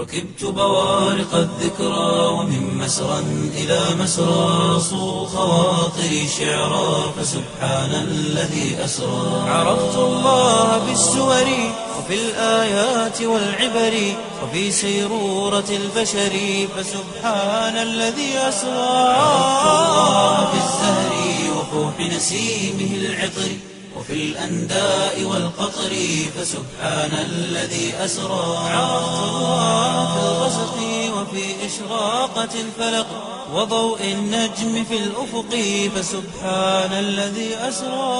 ركبت بوارق الذكرى ومن مسرى إلى مسرى صو خواطري شعرا فسبحان الذي أسرى عرفت الله بالسور وفي الآيات والعبر وفي سيرورة البشر فسبحان الذي أسرى عرفت الله بالزهر وفوح نسيمه العطر وفي الأنداء والقطر فسبحان الذي أسرى عرفت الله في الغسق وفي إشراقة الفلق وضوء النجم في الأفق فسبحان الذي أسرى.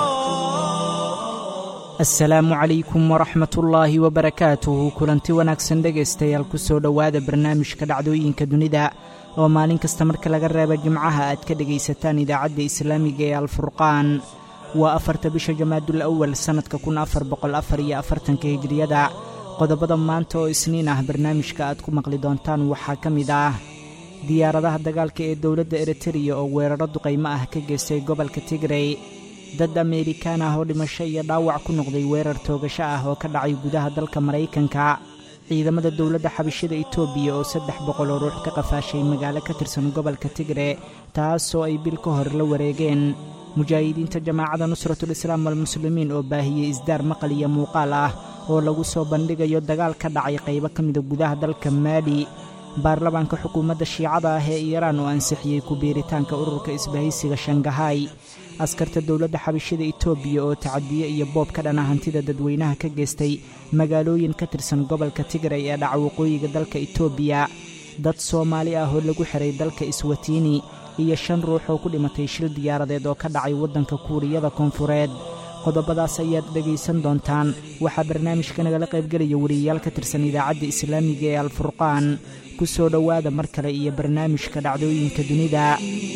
asalaamu calaykum waraxmat ullaahi wabarakaatuhu kulanti wanaagsan dhegaystayaal ku soo dhowaada barnaamijka dhacdooyinka dunida oo maalin kasta marka laga reebo jimcaha aad ka dhegaysataan idaacadda islaamiga ee alfurqaan. waa 4 bisha jamaadul awal sannadka 1444 hijriyada. qodobada maanta oo isniin ah barnaamijka aad ku maqli doontaan waxaa ka mid ah diyaaradaha dagaalka ee dowladda eritreya oo weeraro duqaymo ah ka geystay gobolka Tigray. dad Amerikaan ah oo dhimasho iyo dhaawac ku noqday weerar toogasho ah oo ka dhacay gudaha dalka Maraykanka. ciidamada dowladda xabashida Itoobiya oo 300 oo ruux ka qafaashay magaalo ka tirsan gobolka Tigray taasoo ay bil ka hor la wareegeen. mujaahidiinta jamaacada nusratul islaam wal muslimiin oo baahiyey isdaar maqal iyo muuqaal ah oo lagu soo bandhigayo dagaal ka dhacay qaybo ka mid ah gudaha dalka Maali. baarlamaanka xukuumadda shiicada ah ee Iiraan oo ansixiyey ku biiritaanka ururka isbahaysiga Shanghai. askarta dowladda xabashida Itoobiya oo tacadiye iyo boob ka dhana hantida dadweynaha ka geystay magaalooyin ka tirsan gobolka Tigray ee dhaca waqooyiga dalka Itoobiya. dad Soomaali ah oo lagu xiray dalka Iswatiini iyo 5 ruux oo ku dhimatay shil diyaaradeed oo ka dhacay waddanka Kuuriyada Koonfureed. qodobadaas ayaad dhegaysan doontaan. waxaa barnaamijka nagala qaybgelaya wariyayaal ka tirsan idaacadda islaamiga ee alfurqaan. ku soo dhowaada mar kale iyo barnaamijka dhacdooyinka dunida.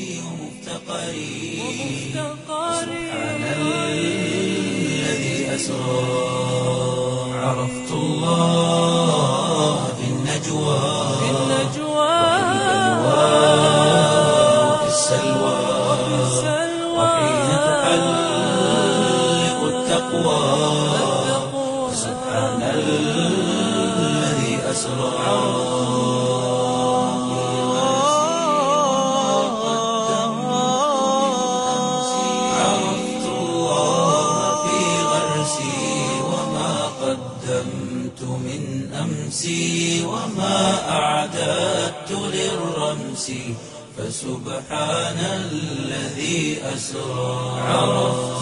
سبحان الذي أسرى عرفت الله في النجوى وفي السلوى وحين تحلق التقوى سبحان الذي أسرى. وما أعددت للرمس فسبحان الذي أسرى عرفت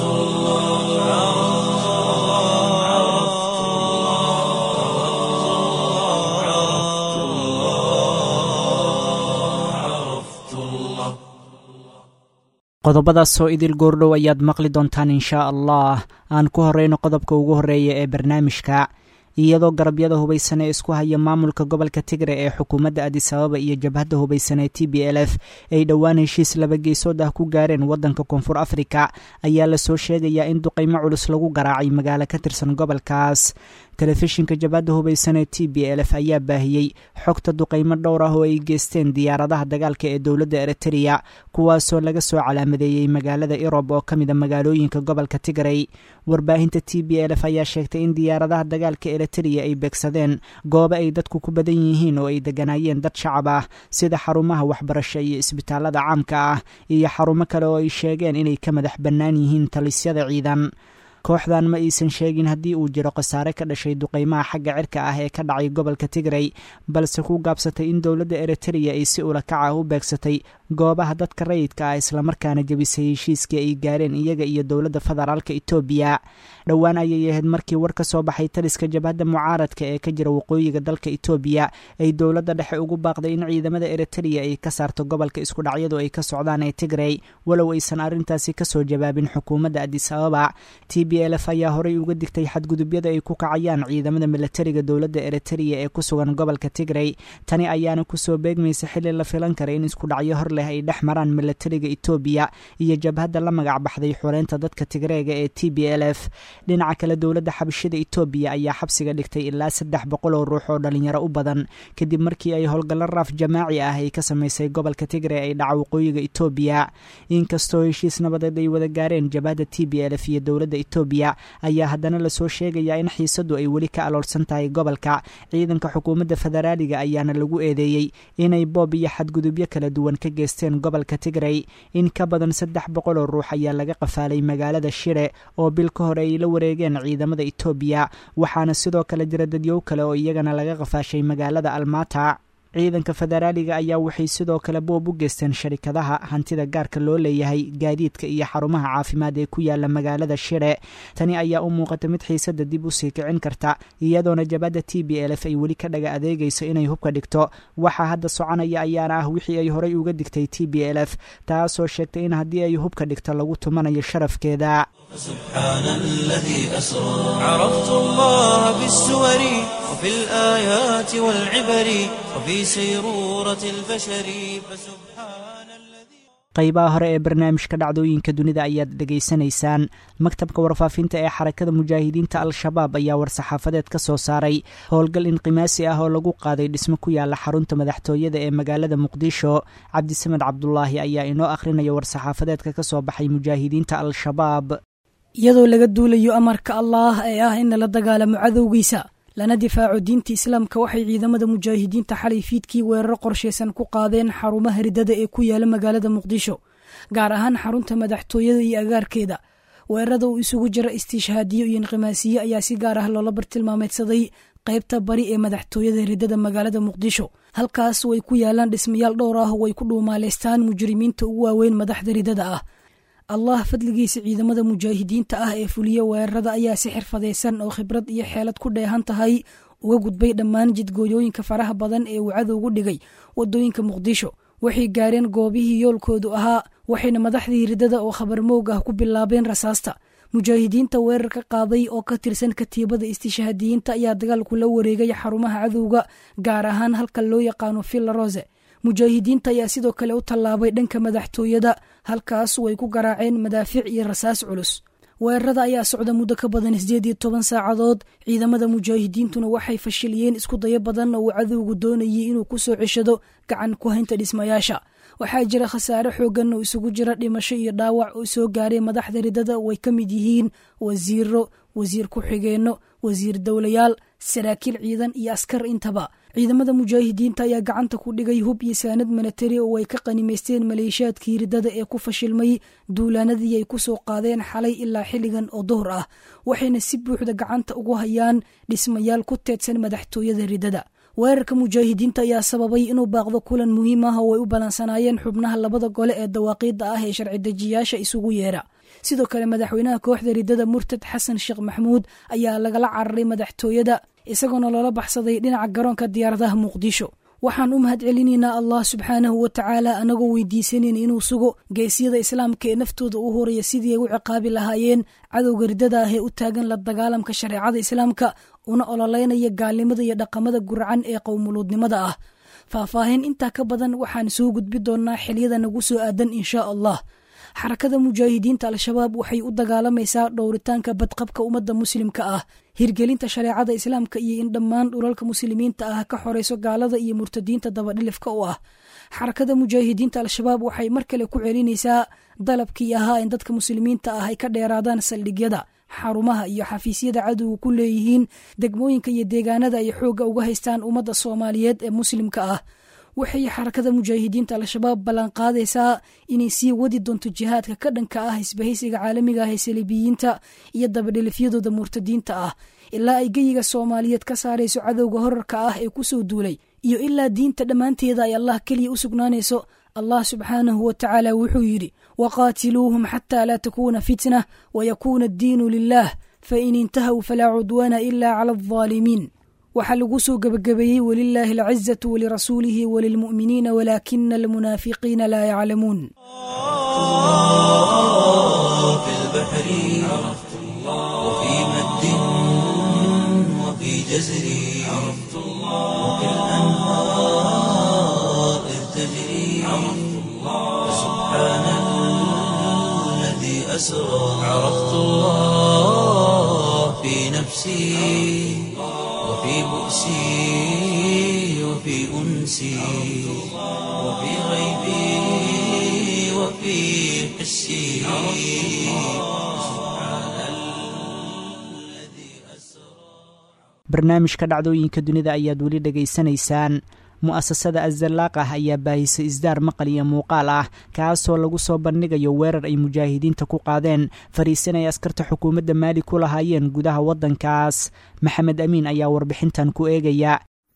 الله. qodobadaasoo idil goordhow ayaad maqli doontaan inshaa allah. aan ku horreyno qodobka ugu horreeya ee barnaamijka. iyadoo garabyada hubaysan ee isku haya maamulka gobolka Tigray ee xukuumadda Addis Ababa iyo jabhadda hubaysan ee TPLF ay dhowaan heshiis laba geesood ah ku gaareen waddanka Koonfur Afrika ayaa la soo sheegayaa in duqaymo culus lagu garaacay magaalo ka tirsan gobolkaas. telefishinka jabhadda hubaysan ee TPLF ayaa baahiyey xogta duqaymo dhowr ah oo ay geysteen diyaaradaha dagaalka ee dowladda Eritrea kuwaasoo laga soo calaamadeeyey magaalada Irob oo ka mid ah magaalooyinka gobolka Tigray. warbaahinta TPLF ayaa sheegtay in diyaaradaha dagaalka Eritrea ay beegsadeen goobo ay dadku ku badan yihiin oo ay deganaayeen dad shacab ah sida xarumaha waxbarasho iyo isbitaalada caamka ah iyo xarumo kale oo ay sheegeen inay ka madax bannaan yihiin talisyada ciidan. kooxdan ma aysan sheegin haddii uu jiro khasaare ka dhashay duqaymaha xagga cirka ah ee ka dhacay gobolka Tigray, balse ku gaabsatay in dowladda Eritrea ay si ula kac ah u beegsatay goobaha dadka rayidka ah islamarkaana jebisay heshiiskii ay gaareen iyaga iyo dowladda federaalka Itoobiya. dhowaan ayay ahayd markii war ka soo baxay taliska jabhadda mucaaradka ee ka jira waqooyiga dalka Itoobiya ay dowladda dhexe ugu baaqday in ciidamada Eritrea ay ka saarto gobolka isku dhacyadu ay ka socdaan ee Tigray walow aysan arrintaasi ka soo jawaabin xukuumadda Addis Ababa. TPLF ayaa horay uga digtay xadgudubyada ay ku kacayaan ciidamada militariga dowladda Eritrea ee ku sugan gobolka Tigray. tani ayaana ku soo beegmaysa xilli la filan karay in isku dhacyo hor leh ay dhex maraan militariga Itoobiya iyo jabhadda la magac baxday xoreynta dadka Tigreega ee TPLF. dhinaca kale dowladda xabashida Itoobiya ayaa xabsiga dhigtay ilaa 300 oo ruux oo dhalinyaro u badan kadib markii ay howlgallo raaf jamaaci ah ay ka samaysay gobolka Tigray ay dhaca waqooyiga Itoobiya. inkastoo heshiis nabadeed ay wada gaareen jabhadda TPLF iyo dowladda Itoobiya etoobiya ayaa haddana lasoo sheegayaa in xiisadu ay weli ka aloolsan tahay gobolka. ciidanka xukuumadda federaaliga ayaana lagu eedeeyey inay boob iyo xadgudubyo kala duwan ka geysteen gobolka tigray. in ka badan 300 oo ruux ayaa laga qafaalay magaalada shire oo bil ka hore ay la wareegeen ciidamada etoobiya, waxaana sidoo kale jira dadyow kale oo iyagana laga qafaashay magaalada almata. ciidanka federaaliga ayaa waxay sidoo kale boob u geysteen sharikadaha hantida gaarka loo leeyahay, gaadiidka iyo xarumaha caafimaad ee ku yaala magaalada shire. tani ayaa u muuqata mid xiisada dib u sii kicin karta, iyadoona jabhadda TPLF ay weli ka dhaga adeegayso inay hubka dhigto. waxaa hadda soconaya ayaana ah wixii ay horay uga digtay TPLF, taasoo sheegtay in haddii ay hubka dhigto lagu tumanayo sharafkeeda. سبحان الذي أسرى عرفت الله بالسور وفي الآيات والعبر وفي سيرورة البشر فسبحان الذي. qaybaha hore ee barnaamijka dhacdooyinka dunida ayaad dhegaysanaysaan. maktabka warfaafinta ee xarakada mujaahidiinta al-shabaab ayaa war-saxaafadeed ka soo saaray howlgal inqimaasi ah oo lagu qaaday dhismo ku yaala xarunta madaxtooyada ee magaalada muqdisho. cabdisamed cabdulaahi ayaa inoo akhrinaya war-saxaafadeedka ka soo baxay mujaahidiinta al-shabaab. iyadoo laga duulayo amarka allaah ee ah in la dagaalamo cadowgiisa lana difaaco diinta islaamka, waxay ciidamada mujaahidiinta xalay fiidkii weeraro qorshaysan ku qaadeen xarumaha ridada ee ku yaala magaalada muqdisho, gaar ahaan xarunta madaxtooyada iyo agaarkeeda. weerarada uu isugu jira istiishhaadiyo iyo inqimaasiye ayaa si gaar ah loola bartilmaameedsaday qaybta bari ee madaxtooyada ridada magaalada muqdisho. halkaas way ku yaalaan dhismayaal dhowr ah oo ay ku dhuumaaleystaan mujrimiinta ugu waaweyn madaxda ridada ah. allah fadligiisa ciidamada mujaahidiinta ah ee fuliya weerarada ayaa si xirfadaysan oo khibrad iyo xeelad ku dheehan tahay uga gudbay dhammaan jidgooyooyinka faraha badan ee uu cadowgu dhigay wadooyinka muqdisho. waxay gaareen goobihii yoolkoodu ahaa, waxayna madaxdii ridada oo khabar moog ah ku bilaabeen rasaasta. mujaahidiinta weerar ka qaaday oo ka tirsan katiibada istishhaadiyiinta ayaa dagaalku la wareegay xarumaha cadowga, gaar ahaan halka loo yaqaano villa rose. mujaahidiinta ayaa sidoo kale u tallaabay dhanka madaxtooyada, halkaas way ku garaaceen madaafiic iyo rasaas culus. weerarada ayaa socda muddo ka badan 18 saacadood. ciidamada mujaahidiintuna waxay fashiliyeen isku dayo badan oo uu cadowgu doonayay inuu ku soo ceshado gacan ku haynta dhismayaasha. waxaa jira khasaare xoogan oo isugu jira dhimasho iyo dhaawac oo soo gaaray madaxda ridada, way ka mid yihiin wasiiro, wasiir ku-xigeenno, wasiir dowlayaal, saraakiil ciidan iyo askar intaba. ciidamada mujaahidiinta ayaa gacanta ku dhigay hub iyo saanad milatari oo ay ka qanimaysteen maleeshiyaadkii ridada ee ku fashilmay duulaanadii ay ku soo qaadeen xalay ilaa xilligan oo duhur ah, waxayna si buuxda gacanta ugu hayaan dhismayaal ku teedsan madaxtooyada ridada. weerarka mujaahidiinta ayaa sababay inuu baaqdo kulan muhiim ah oo ay u balansanaayeen xubnaha labada gole ee dawaaqiidda ah ee sharci dejiyaasha isugu yeera. sidoo kale madaxweynaha kooxda ridada murtad xasan sheekh maxamuud ayaa lagala cararay madaxtooyada, isagoona loola baxsaday dhinaca garoonka diyaaradaha muqdisho. waxaan u mahad celinaynaa allah subxaanahu wa tacaala, anagoo weydiisanayna inuu sugo geesyada islaamka ee naftooda u horaya sidii ay u ciqaabi lahaayeen cadowga ridada ah ee u taagan la dagaalamka shareecada islaamka, una ololeynaya gaalnimada iyo dhaqamada gurcan ee qowmuluudnimada ah. faahfaahin intaa ka badan waxaan soo gudbi doonaa xiliyada nagu soo aadan inshaa allah. xarakada mujaahidiinta al-shabaab waxay u dagaalamaysaa dhowritaanka badqabka ummadda muslimka ah, hirgelinta shareecada islaamka iyo in dhammaan dhulalka muslimiinta ah ka xoreyso gaalada iyo murtadiinta dabadhilifka u ah. xarakada mujaahidiinta al-shabaab waxay mar kale ku celinaysaa dalabkii ahaa in dadka muslimiinta ah ay ka dheeraadaan saldhigyada, xarumaha iyo xafiisyada cadowga ku leeyihiin degmooyinka iyo deegaanada ay xoogga uga haystaan ummadda soomaaliyeed ee muslimka ah. waxay xarakada mujaahidiinta al-shabaab ballanqaadaysaa inay sii wadi doonto jihaadka ka dhanka ah isbahaysiga caalamiga ah ee saliibiyiinta iyo dabadhilifyadooda murtadiinta ah, ilaa ay geyiga soomaaliyeed ka saarayso cadowga horarka ah ee ku soo duulay, iyo ilaa diinta dhammaanteeda ay allah keliya u sugnaanayso. allah subxaanahu wa tacaala wuxuu yidhi: waqaatiluuhum xataa laa takuuna fitnah wayakuuna addiinu lilah fain intahaw falaa cudwaana ila cala aldaalimiin. waxaa lagu soo gebagabeeyey walilaahi alcizatu walirasuulihi walilmu'miniina walaakina almunaafiqiina laa yaclamuun. في البحر عرفت الله وفي مد وفي جزر عرفت الله وفي الأنهار إذ تجري عرفت الله سبحان الذي أسرى عرفت الله في نفسي وفي بؤسي وفي أنسي وفي غيبي وفي حسي سبحان barnaamijka dhacdooyinka dunida ayaad weli dhegaysanaysaan. mu'asasada azalaaqah ayaa baahisay isdaar maqal iyo muuqaal ah kaasoo lagu soo bandhigayo weerar ay mujaahidiinta ku qaadeen fariisin ay askarta xukuumadda maali ku lahaayeen gudaha waddankaas. maxamed amiin ayaa warbixintan ku eegaya.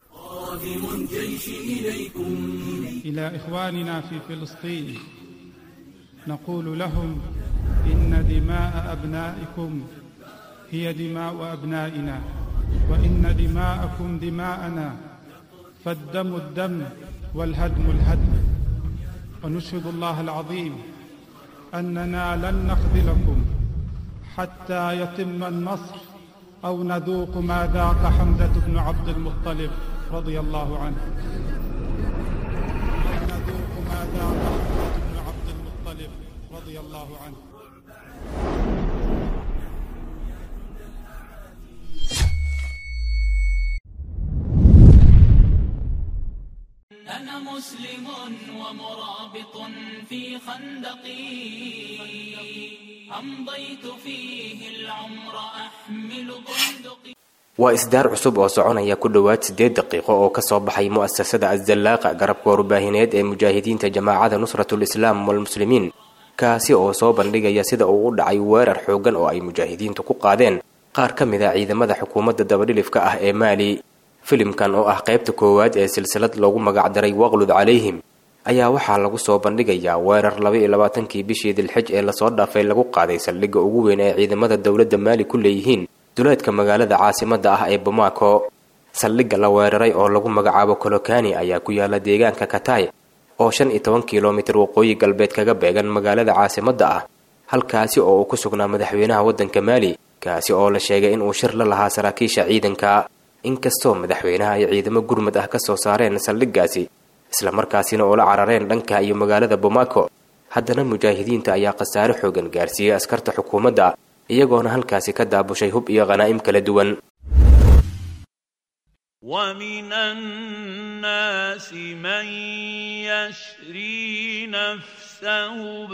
إلى إخواننا في فلسطين نقول لهم إن دماء أبنائكم هي دماء أبنائنا وإن دماءكم دماءنا فالدم الدم والهدم الهدم ونشهد الله العظيم أننا لن نخذلكم حتى يتم النصر أو نذوق ما ذاق حمزة بن عبد المطلب رضي الله عنه. نذوق ما ذاق حمزة بن عبد المطلب رضي الله عنه. أنا مسلم ومرابط في خندقي أمضيت فيه العمر أحمل بندقي. waa isdaar cusub oo soconaya ku dhowaad 8 daqiiqo oo ka soo baxay mu'asasada az-zallaaqa garabka warbaahineed ee mujaahidiinta jamaacada nusratul islaam wal muslimiin kaasi oo soo bandhigaya sida uu u dhacay weerar xoogan oo ay mujaahidiintu ku qaadeen qaar ka mid ah ciidamada xukuumadda dabadhilifka ah ee Maali. filimkan oo ah qaybta koowaad ee silsilad loogu magac daray waqlud calayhim ayaa waxaa lagu soo bandhigayaa weerar 22kii bishii Dilxij ee la soo dhaafay lagu qaaday saldhigga ugu weyn ee ciidamada dawladda Maali ku leeyihiin duleedka magaalada caasimadda ah ee Bamako. saldhigga la weeraray oo lagu magacaabo Kolokani ayaa ku yaala deegaanka Katay oo 15 kiiloomitir waqooyi galbeed kaga beegan magaalada caasimadda ah, halkaasi oo uu ku sugnaa madaxweynaha waddanka Maali kaasi oo la sheegay in uu shir la lahaa saraakiisha ciidanka. inkastoo madaxweynaha ay ciidamo gurmad ah ka soo saareen saldhiggaasi isla markaasina oo la carareen dhanka iyo magaalada Bamako, haddana mujaahidiinta ayaa khasaare xoogan gaarsiiyay askarta xukuumadda iyagoona halkaasi ka daabushay hub iyo qanaa'im kala duwan. ومن الناس من يشري نفسه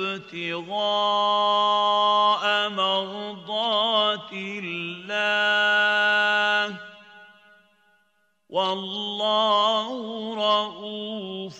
ابتغاء مرضات الله والله رؤوف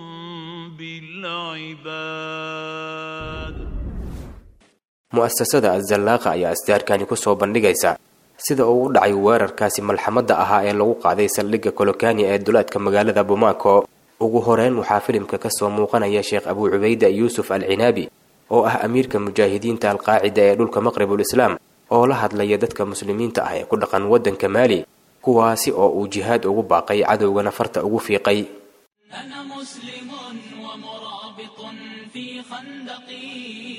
بالعباد. mu'asasada az-zallaaqa ayaa isdaarkani ku soo bandhigaysa sida uu u dhacay weerarkaasi malxamadda ahaa ee lagu qaaday saldhigga Kolokani ee duleedka magaalada Bamako. ugu horeyn waxaa filimka ka soo muuqanaya Sheekh Abu Ubayda Yusuf al-Cinaabi oo ah amiirka mujaahidiinta al-Qaacida ee dhulka Maqribul Islaam oo la hadlaya dadka muslimiinta ah ee ku dhaqan waddanka Maali kuwaasi oo uu jihaad ugu baaqay cadowgana farta ugu fiiqay. أنا مسلم ومرابط في خندقي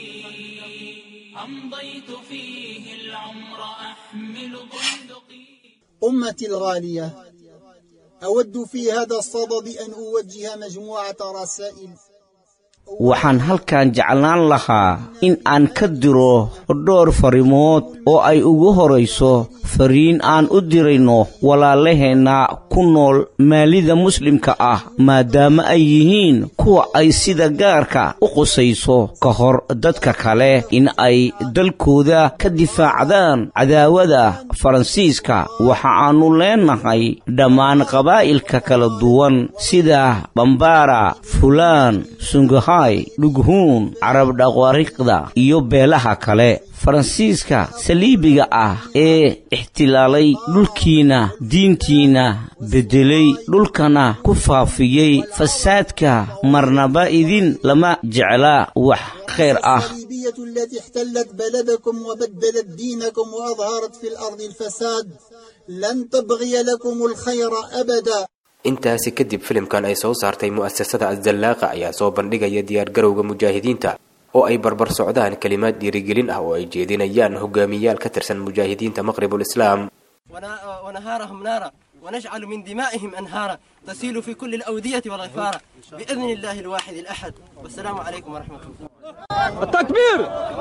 أمضيت فيه العمر أحمل بندقي. أمتي الغالية، أود في هذا الصدد أن أوجه مجموعة رسائل. waxaan halkan jeclaan lahaa in aan ka diro dhowr farimood oo ay ugu horeyso fariin aan u dirayno walaalaheenna ku nool maalida muslimka ah maadaama ay yihiin kuwa ay sida gaarka u qusayso ka hor dadka kale in ay dalkooda ka difaacdaan cadaawada Faransiiska. waxa aanu leenahay dhammaan qabaa'ilka kala duwan sida Bambara, Fulaan, Sungaha, Dhughuun, Carab Dhaqwariiqda iyo beelaha kale. Faransiiska saliibiga ah ee ixtilaalay dhulkiina diintiina bedelay dhulkana ku faafiyay fasaadka marnaba idin lama jecla wax khayr ah. الصليبية التي احتلت بلدكم وبدلت دينكم وأظهرت في الأرض الفساد لن تبغي لكم الخير أبدا. intaasi kadib filimkan ay soo saartay mu'asasada az-zallaaqa ayaa soo bandhigaya diyaar garowga mujaahidiinta oo ay barbar socdaan kalimaad dhiirigelin ah oo ay jeedinayaan hogaamiyaal ka tirsan mujaahidiinta Maqribul Islaam. ونهارهم نارا ونجعل من دمائهم أنهارا تسيل في كل الأودية والغفارة بإذن الله الواحد الأحد. والسلام عليكم ورحمة الله. التكبير.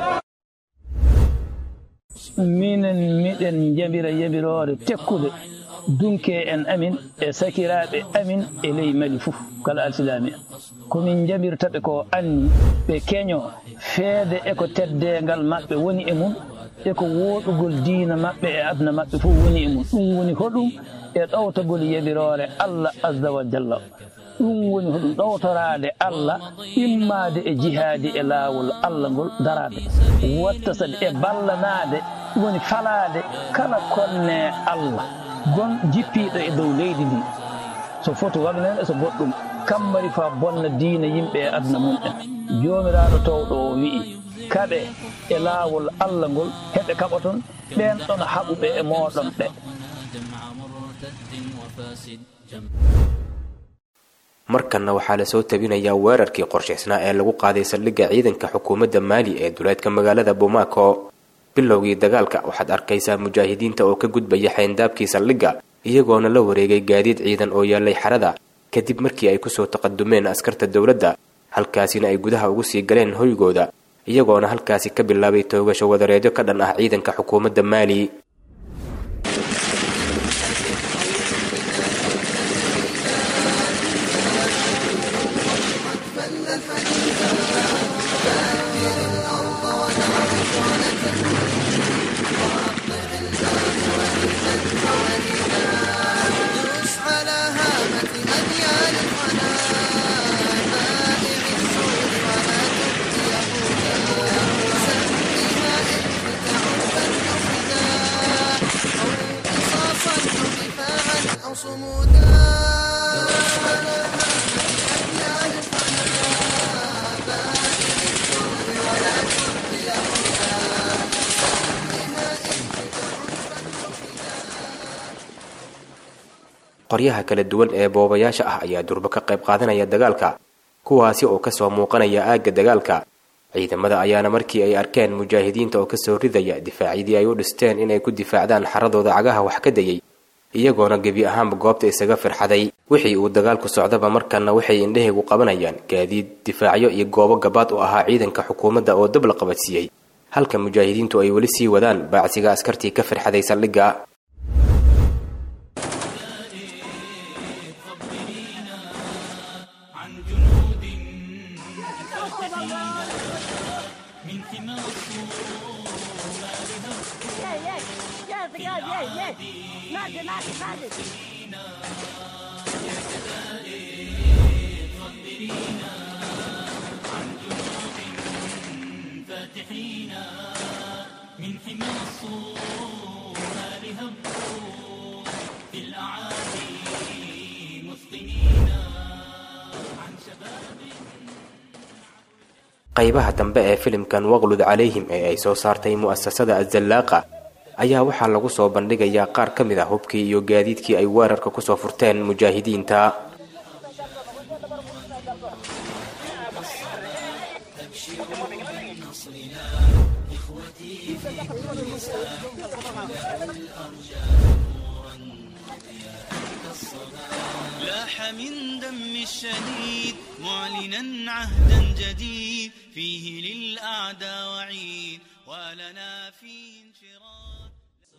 من جبر تكود دونك ان امين سكيراب امين الي ملفو كلا الاسلامي كومين جابير تبكو اني be kenyo feede e ko teddengal mabbe woni e mum e ko woɗugol diina maɓɓe e adna maɓɓe fof woni e mum ɗum woni hoɗum e ɗowtagol yaɓirore Allah azza wa jalla ɗum woni hoɗum ɗowtoraade Allah immaade e jihaadi e laawol Allah ngol daraade watta sadi e ballanaade woni falaade kala konne Allah gon jippiiɗo e dow leydi ndi so foti wagnene so goɗɗum kammari fa bonna diina yimɓe e adna mum en joomiraaɗo towɗo o wi'i kaɓe e laawol Allah ngol heɓe kaɓa toon ɓen ɗon haɓuɓe e mooɗon ɓe. markanna waxaa lasoo tabinayaa weerarkii qorshaysnaa ee lagu qaaday saldhigga ciidanka xukuumadda maali ee duleedka magaalada bomaako bilowgii dagaalka waxaad arkaysaa mujaahidiinta oo ka gudbaya xayndaabkii saldhigga iyagoona la wareegay gaadiid ciidan oo yaallay xarada kadib markii ay kusoo taqadumeen askarta dowladda halkaasina ay gudaha ugu sii galeen hoygooda iyagoona halkaasi ka bilaabay toogasho wadareedyo ka dhan ah ciidanka xukuumadda maali. qoryaha kala duwan ee boobayaasha ah ayaa durba ka qayb qaadanaya dagaalka kuwaasi oo ka soo muuqanaya aagga dagaalka ciidamada ayaana markii ay arkeen mujaahidiinta oo ka soo ridaya difaacyadii ay u dhisteen inay ku difaacdaan xaradooda cagaha wax ka dayay iyagoona gebi ahaanba goobta isaga firxaday wixii uu dagaalku socdaba markana waxay indhahaygu qabanayaan gaadiid difaacyo iyo goobo gabaad u ahaa ciidanka xukuumadda oo dab la qabadsiiyey halka mujaahidiintu ay weli sii wadaan baacsiga askartii ka firxaday saldhigga. qaybaha dambe ee filimkan waqlud calayhim ee ay soo saartay mu'asasada azallaaqa ayaa waxaa lagu soo bandhigayaa qaar ka mid ah hubkii iyo gaadiidkii ay weerarka ku soo furteen mujaahidiinta. لاح من دم الشهيد معلنا عهدا جديد فيه للأعداء وعيد ولنا فيه انشراح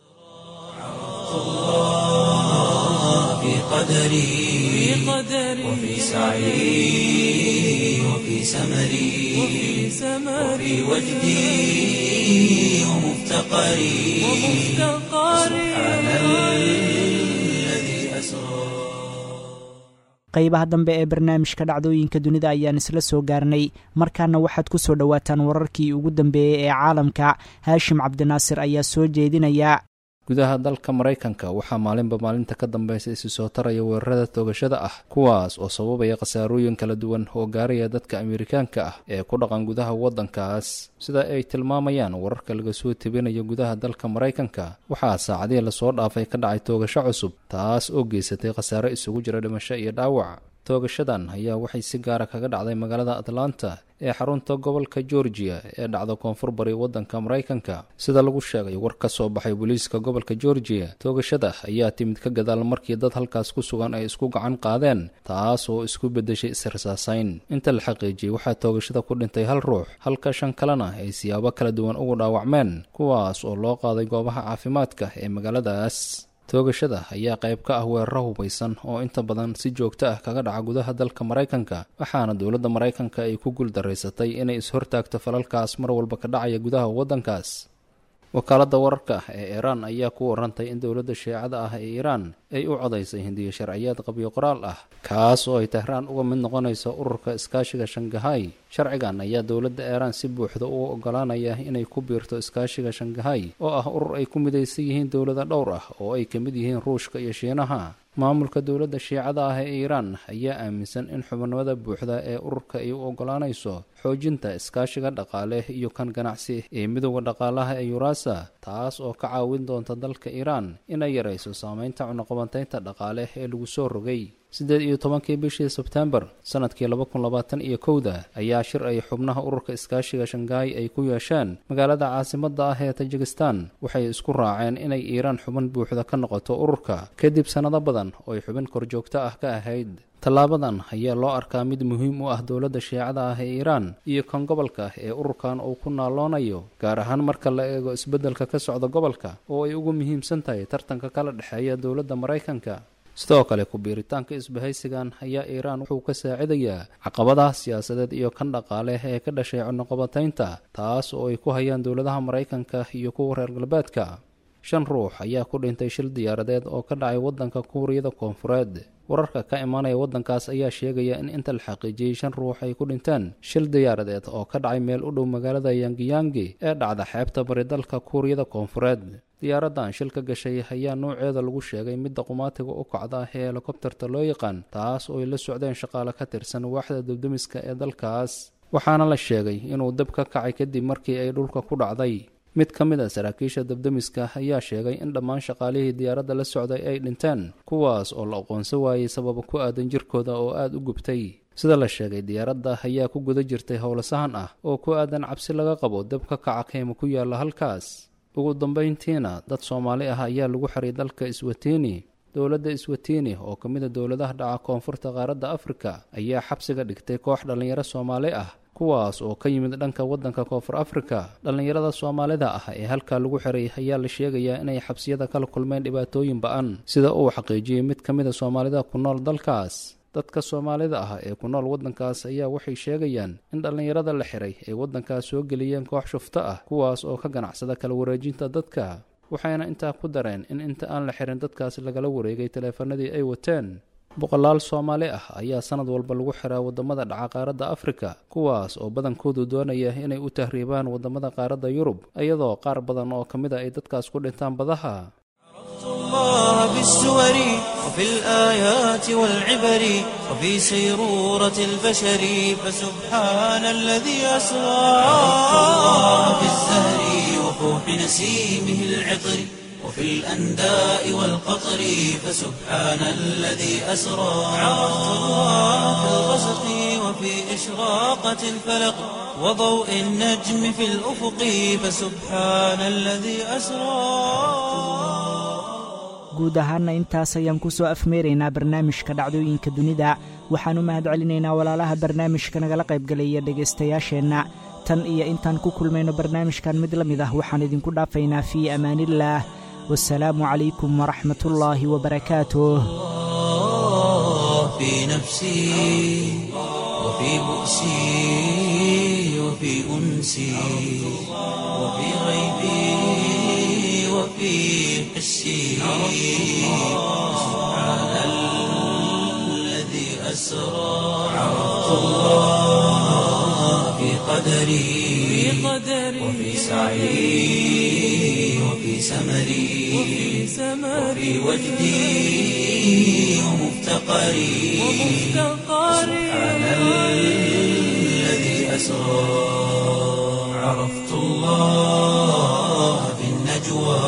في قدري وفي سعي وفي سمري وفي وجدي ومفتقري سبحان الذي أسرى. qaybaha dambe ee barnaamijka dhacdooyinka dunida ayaan isla soo gaarnay markaana waxaad ku soo dhowaataan wararkii ugu dambeeyey ee caalamka. haashim cabdinaasir ayaa soo jeedinaya. gudaha dalka maraykanka waxaa maalinba maalinta ka dambaysa isi soo taraya weerarada toogashada ah kuwaas oo sababaya khasaarooyin kala duwan oo gaaraya dadka Ameerikaanka ah ee ku dhaqan gudaha waddankaas sida ay tilmaamayaan wararka laga soo tebinayo gudaha dalka maraykanka. waxaa saacadihii lasoo dhaafay ka dhacay toogasho cusub taas oo geysatay khasaaro isugu jira dhimasho iyo dhaawac. toogashadan ayaa waxay si gaara kaga dhacday magaalada Atlanta ee xarunta gobolka Georgia ee dhacda koonfur bari waddanka Maraykanka sida lagu sheegay war ka soo baxay booliiska gobolka Georgia. toogashada ayaa timid ka gadaal markii dad halkaas ku sugan ay isku gacan qaadeen taas oo isku bedeshay israsaasayn. inta la xaqiijiyay waxaa toogashada ku dhintay hal ruux halka 5 kalena ay siyaabo kala duwan ugu dhaawacmeen kuwaas oo loo qaaday goobaha caafimaadka ee magaaladaas. toogashada ayaa qayb ka ah weeraro hubaysan oo inta badan si joogto ah kaga dhaca gudaha dalka Maraykanka waxaana dowladda Maraykanka ay ku guul daraysatay inay is hortaagto falalkaas mar walba ka dhacaya gudaha waddankaas. wakaaladda wararka ee iiraan ayaa ku warantay in dowladda shiicada ah ee iiraan ay u codaysay hindiyo sharciyaad qabyo qoraal ah kaas oo ay tehraan uga mid noqonayso ururka iskaashiga shangahay sharcigan ayaa dowladda iiraan si buuxda ugu ogolaanaya inay ku biirto iskaashiga shangahay oo ah urur ay ku midaysan yihiin dowlado dhowr ah oo ay ka mid yihiin ruushka iyo shiinaha maamulka dowladda shiicada ah ee iiraan ayaa aaminsan in xubinimada buuxda ee ururka ay u ogolaanayso xoojinta iskaashiga dhaqaale iyo kan ganacsi ee midowda dhaqaalaha ee yurasa taas oo ka caawin doonta dalka iiraan inay yarayso saameynta cunaqabateynta dhaqaale ee lagu soo rogay 18 bishii Sebtembar sanadkii 2021 ayaa shir ay xubnaha ururka iskaashiga Shanghai ay ku yeesheen magaalada caasimadda ah ee Tajikistan waxay isku raaceen inay Iiraan xubin buuxda ka noqoto ururka kadib sanado badan oo ay xubin korjoogto ah ka ahayd tallaabadan ayaa loo arkaa mid muhiim u ah dowladda shiicada ah ee Iiraan iyo kan gobolka ee ururkan uu ku naaloonayo gaar ahaan marka la eego isbeddelka ka socda gobolka oo ay ugu muhiimsan tahay tartanka kala dhexeeya dowladda Mareykanka sidoo kale ku biiritaanka isbahaysigan ayaa Iiraan wuxuu ka saacidayaa caqabadaha siyaasadeed iyo kan dhaqaale ee ka dhashay cunaqabateynta taas oo ay ku hayaan dowladaha Mareykanka iyo kuwa reer galbeedka 5 ruux ayaa ku dhintay shil diyaaradeed oo ka dhacay waddanka Kuuriyada Koonfureed wararka ka imaanaya waddankaas ayaa sheegaya in inta la xaqiijiyay 5 ruux ay ku dhinteen shil diyaaradeed oo ka dhacay meel u dhow magaalada Yangiyangi ee dhacda xeebta bari dalka Kuuriyada Koonfureed diyaaradan shil ka gashay ayaa nooceeda lagu sheegay midda qumaatiga u kacda ee helikobtarta loo yaqaan taas oo ay la socdeen shaqaale ka tirsan waaxda dibdimiska ee dalkaas waxaana la sheegay inuu dab ka kacay kadib markii ay dhulka ku dhacday mid ka mid ah saraakiisha dibdimiska ayaa sheegay in dhammaan shaqaalihii diyaaradda la socday ay dhinteen kuwaas oo la aqoonsan waayey sababa ku aadan jirkooda oo aad u gubtay sida la sheegay diyaaradda ayaa ku guda jirtay howlo sahan ah oo ku aadan cabsi laga qabo dab ka kaca keymo ku yaala halkaas ugu dambeyntiina dad Soomaali ah ayaa lagu xiray dalka Iswatini dowladda Iswatini oo ka mid ah dowladaha dhaca koonfurta qaaradda Afrika ayaa xabsiga dhigtay koox dhalinyaro Soomaali ah kuwaas oo ka yimid dhanka waddanka Koonfur Afrika dhalinyarada Soomaalida ah ee halka lagu xiray ayaa la sheegayaa inay xabsiyada kala kulmeen dhibaatooyin ba'an sida uu xaqiijiyay mid ka mid ah Soomaalida ku nool dalkaas dadka Soomaalida ah ee ku nool waddankaas ayaa waxay sheegayaan in dhalinyarada la xiray ay waddankaas soo geliyeen koox shufto ah kuwaas oo ka ganacsada kala wareejinta dadka waxayna intaa ku dareen in inta aan la xirin dadkaas lagala wareegay taleefanadii ay wateen boqolaal Soomaali ah ayaa sanad walba lagu xiraa wadamada dhaca qaaradda Afrika kuwaas oo badankoodu doonaya inay u tahriibaan wadamada qaaradda Yurub iyadoo qaar badan oo kamid ah ay dadkaas ku dhintaan badaha الله بالسور وفي الآيات والعبر وفي سيرورة البشر فسبحان الذي أسرى الله بالزهر وفوح نسيمه العطر وفي الأنداء والقطر فسبحان الذي أسرى عرفت الله في الغسق وفي إشراقة الفلق وضوء النجم في الأفق فسبحان الذي أسرى guud ahaana intaas ayaan ku soo afmeeraynaa barnaamijka dhacdooyinka dunida waxaan u mahad celinaynaa walaalaha barnaamijka nagala qaybgalaya dhegaystayaasheenna tan iyo intaan ku kulmayno barnaamijkan mid la mid ah waxaan idinku dhaafaynaa fii amaanillaah wasalaamu calaykum waraxmatullaahi wabarakaatuh في نفسي وفي بؤسي وفي أنسي وفي غيبي وفي حسي سبحان الذي أسرى عرفت الله في قدري وفي سعي وفي سمري وفي وجدي ومفتقري سبحان الذي أسرى عرفت الله في النجوى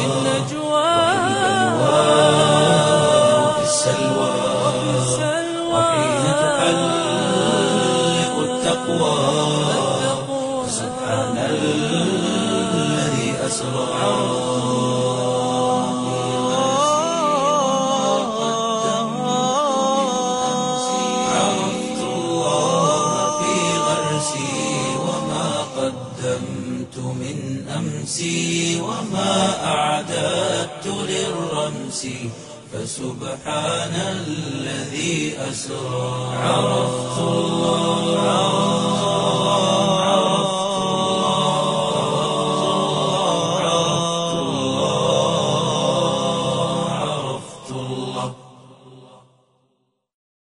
وفي السلوى وحين تحلق التقوى سبحان الذي أسرى عرفت الله في غرسي وما قدمت من أمسي وما أعددت للرمس فسبحان الذي أسرى عرفت الله